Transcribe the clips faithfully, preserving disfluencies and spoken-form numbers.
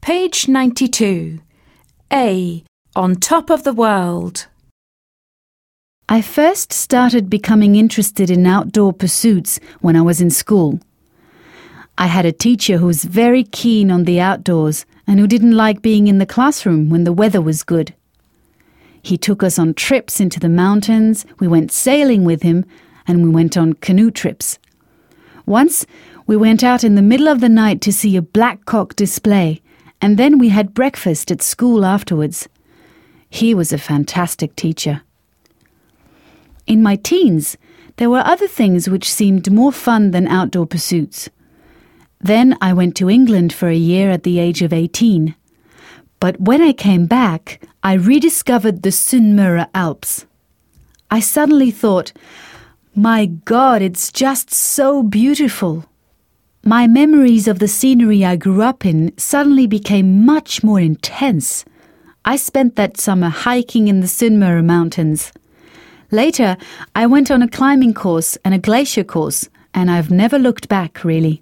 Page ninety-two. A. On top of the world. I first started becoming interested in outdoor pursuits when I was in school. I had a teacher who was very keen on the outdoors and who didn't like being in the classroom when the weather was good. He took us on trips into the mountains, we went sailing with him, and we went on canoe trips. Once, we went out in the middle of the night to see a blackcock display, and then we had breakfast at school afterwards. He was a fantastic teacher. In my teens, there were other things which seemed more fun than outdoor pursuits. Then I went to England for a year at the age of eighteen. But when I came back, I rediscovered the Sunnmøre Alps. I suddenly thought, my God, it's just so beautiful. My memories of the scenery I grew up in suddenly became much more intense. I spent that summer hiking in the Sunnmøre Mountains. Later, I went on a climbing course and a glacier course, and I've never looked back, really.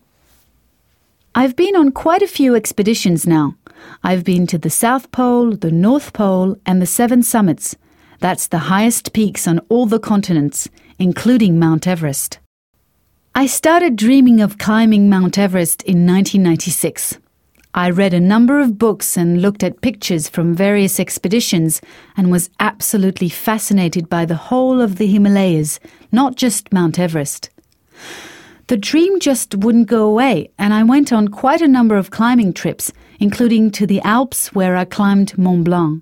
I've been on quite a few expeditions now. I've been to the South Pole, the North Pole, and the Seven Summits. That's the highest peaks on all the continents, including Mount Everest. I started dreaming of climbing Mount Everest in nineteen ninety-six. I read a number of books and looked at pictures from various expeditions and was absolutely fascinated by the whole of the Himalayas, not just Mount Everest. The dream just wouldn't go away, and I went on quite a number of climbing trips, including to the Alps where I climbed Mont Blanc.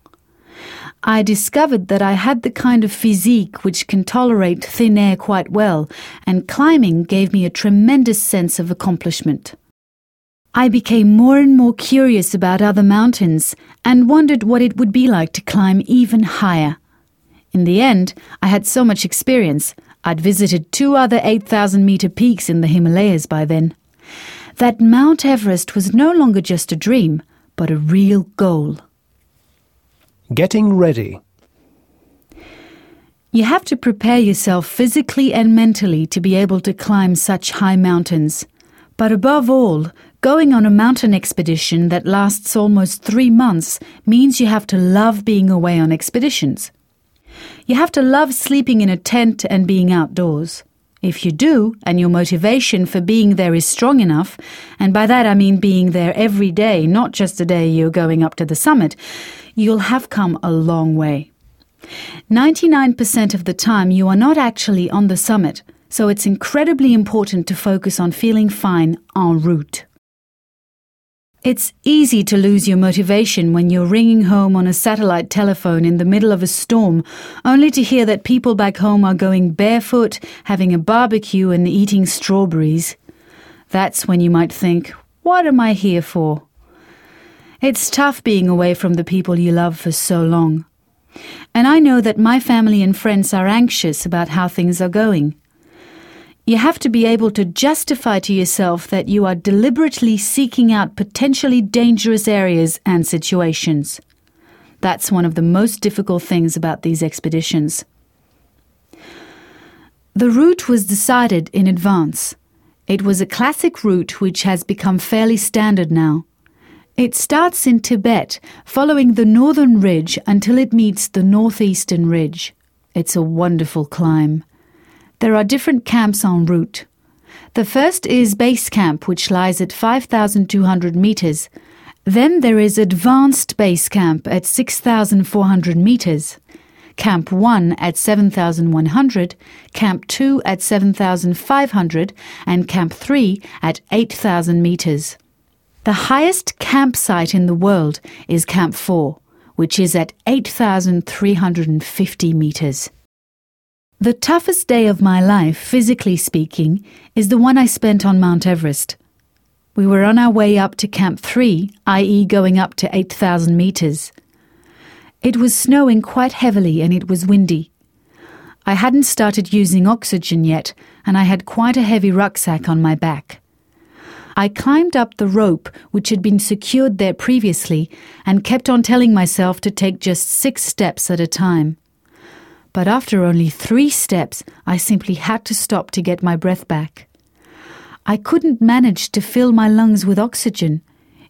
I discovered that I had the kind of physique which can tolerate thin air quite well, and climbing gave me a tremendous sense of accomplishment. I became more and more curious about other mountains and wondered what it would be like to climb even higher. In the end, I had so much experience, I'd visited two other eight thousand meter peaks in the Himalayas by then, that Mount Everest was no longer just a dream, but a real goal. Getting ready. You have to prepare yourself physically and mentally to be able to climb such high mountains. But above all, going on a mountain expedition that lasts almost three months means you have to love being away on expeditions. You have to love sleeping in a tent and being outdoors. If you do, and your motivation for being there is strong enough, and by that I mean being there every day, not just the day you're going up to the summit, you'll have come a long way. ninety-nine percent of the time you are not actually on the summit, so it's incredibly important to focus on feeling fine en route. It's easy to lose your motivation when you're ringing home on a satellite telephone in the middle of a storm, only to hear that people back home are going barefoot, having a barbecue and eating strawberries. That's when you might think, what am I here for? It's tough being away from the people you love for so long. And I know that my family and friends are anxious about how things are going. You have to be able to justify to yourself that you are deliberately seeking out potentially dangerous areas and situations. That's one of the most difficult things about these expeditions. The route was decided in advance. It was a classic route which has become fairly standard now. It starts in Tibet, following the northern ridge until it meets the northeastern ridge. It's a wonderful climb. There are different camps en route. The first is base camp, which lies at five thousand two hundred meters. Then there is advanced base camp at six thousand four hundred meters. Camp one at seven thousand one hundred, Camp two at seven thousand five hundred, and Camp three at eight thousand meters. The highest campsite in the world is Camp four, which is at eight thousand three hundred fifty meters. The toughest day of my life, physically speaking, is the one I spent on Mount Everest. We were on our way up to Camp three, that is going up to eight thousand meters. It was snowing quite heavily and it was windy. I hadn't started using oxygen yet, and I had quite a heavy rucksack on my back. I climbed up the rope which had been secured there previously and kept on telling myself to take just six steps at a time. But after only three steps, I simply had to stop to get my breath back. I couldn't manage to fill my lungs with oxygen.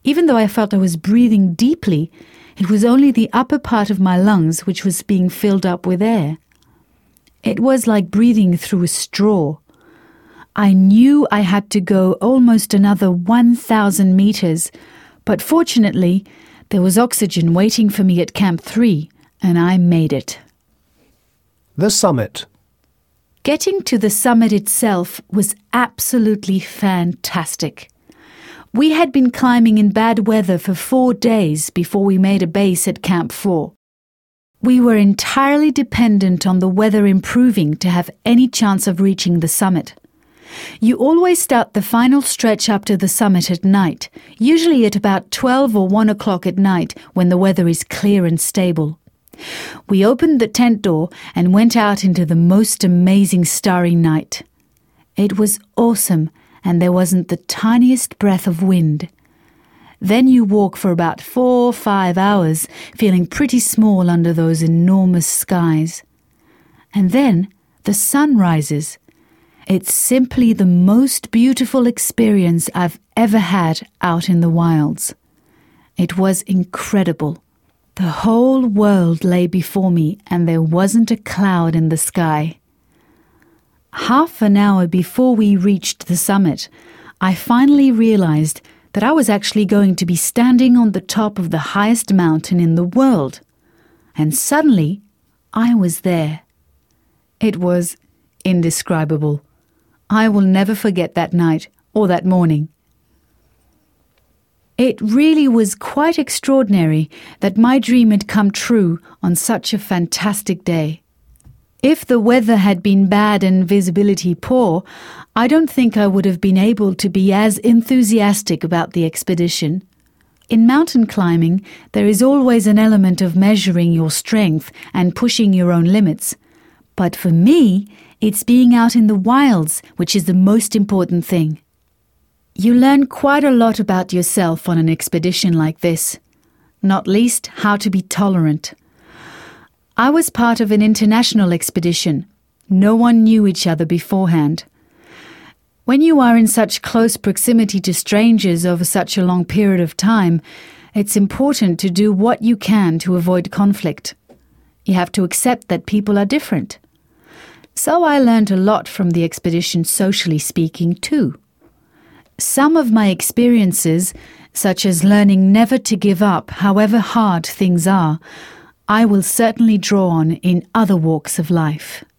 Even though I felt I was breathing deeply, it was only the upper part of my lungs which was being filled up with air. It was like breathing through a straw. I knew I had to go almost another one thousand meters, but fortunately, there was oxygen waiting for me at Camp three, and I made it. The summit. Getting to the summit itself was absolutely fantastic. We had been climbing in bad weather for four days before we made a base at Camp four. We were entirely dependent on the weather improving to have any chance of reaching the summit. You always start the final stretch up to the summit at night, usually at about twelve or one o'clock at night when the weather is clear and stable. We opened the tent door and went out into the most amazing starry night. It was awesome, and there wasn't the tiniest breath of wind. Then you walk for about four or five hours, feeling pretty small under those enormous skies. And then the sun rises. It's simply the most beautiful experience I've ever had out in the wilds. It was incredible. The whole world lay before me, and there wasn't a cloud in the sky. Half an hour before we reached the summit, I finally realized that I was actually going to be standing on the top of the highest mountain in the world. And suddenly, I was there. It was indescribable. I will never forget that night or that morning. It really was quite extraordinary that my dream had come true on such a fantastic day. If the weather had been bad and visibility poor, I don't think I would have been able to be as enthusiastic about the expedition. In mountain climbing, there is always an element of measuring your strength and pushing your own limits. But for me, it's being out in the wilds which is the most important thing. You learn quite a lot about yourself on an expedition like this, not least how to be tolerant. I was part of an international expedition. No one knew each other beforehand. When you are in such close proximity to strangers over such a long period of time, it's important to do what you can to avoid conflict. You have to accept that people are different. So I learned a lot from the expedition, socially speaking, too. Some of my experiences, such as learning never to give up however hard things are, I will certainly draw on in other walks of life.